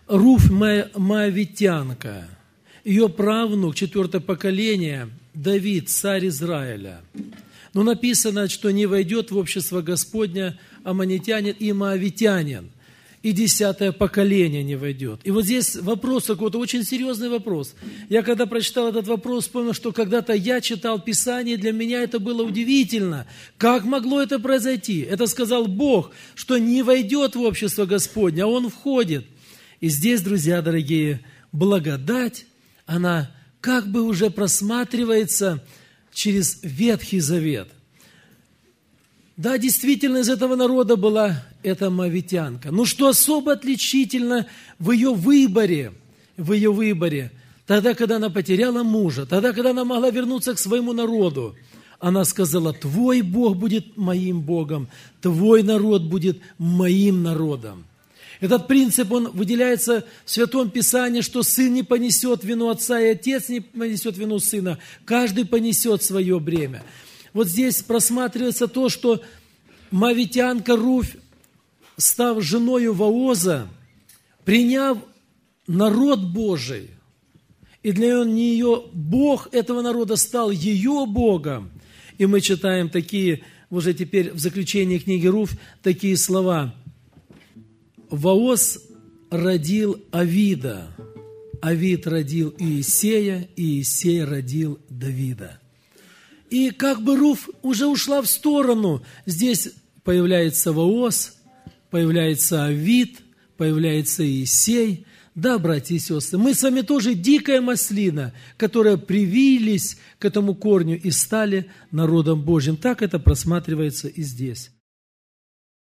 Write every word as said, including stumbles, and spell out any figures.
Руфь Моавитянка, ее правнук, четвертое поколение, Давид, царь Израиля. Но написано, что не войдет в общество Господня аммонитянин и моавитянин, и десятое поколение не войдет. И вот здесь вопрос какой-то, очень серьезный вопрос. Я когда прочитал этот вопрос, вспомнил, что когда-то я читал Писание, и для меня это было удивительно. Как могло это произойти? Это сказал Бог, что не войдет в общество Господня, а Он входит. И здесь, друзья дорогие, благодать, она как бы уже просматривается через Ветхий Завет. Да, действительно, из этого народа была эта моавитянка. Но что особо отличительно в ее выборе, в ее выборе, тогда, когда она потеряла мужа, тогда, когда она могла вернуться к своему народу, она сказала: «Твой Бог будет моим Богом, твой народ будет моим народом». Этот принцип, он выделяется в Святом Писании, что сын не понесет вину отца, и отец не понесет вину сына. Каждый понесет свое бремя. Вот здесь просматривается то, что моавитянка Руфь, став женою Вооза, приняв народ Божий, и для нее Бог этого народа стал ее Богом. И мы читаем такие, уже теперь в заключении книги Руфь, такие слова. Вооз родил Авида, Авид родил Иисея, и Иисей родил Давида. И как бы Руфь уже ушла в сторону. Здесь появляется Вооз, появляется Авид, появляется Иисей. Да, братья и сестры, мы с вами тоже дикая маслина, которая привились к этому корню и стали народом Божьим. Так это просматривается и здесь.